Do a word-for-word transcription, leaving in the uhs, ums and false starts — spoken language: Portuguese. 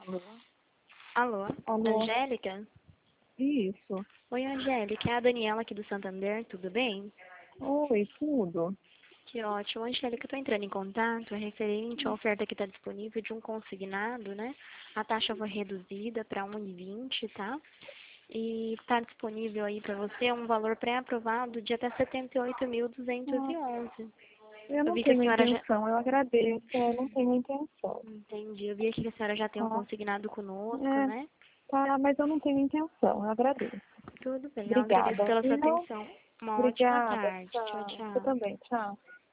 Alô? Alô, Alô? Angélica? Isso. Oi, Angélica, é a Daniela aqui do Santander, tudo bem? Oi, tudo. Que ótimo. Angélica, eu tô entrando em contato é referente à oferta que está disponível de um consignado, né? A taxa foi reduzida para um e vinte, tá? E está disponível aí para você um valor pré-aprovado de até setenta e oito mil duzentos e Ah, onze. eu Eu não vi que a tenho senhora já... intenção, eu agradeço, eu não tenho intenção. Entendi. Eu vi aqui que a senhora já tem um Tá? consignado conosco, É, né? tá, mas eu não tenho intenção, eu agradeço. Tudo bem. Eu agradeço Obrigada, pela sua viu? atenção. Uma ótima Obrigada, tarde. Tchau, tchau. Você tchau. também, tchau.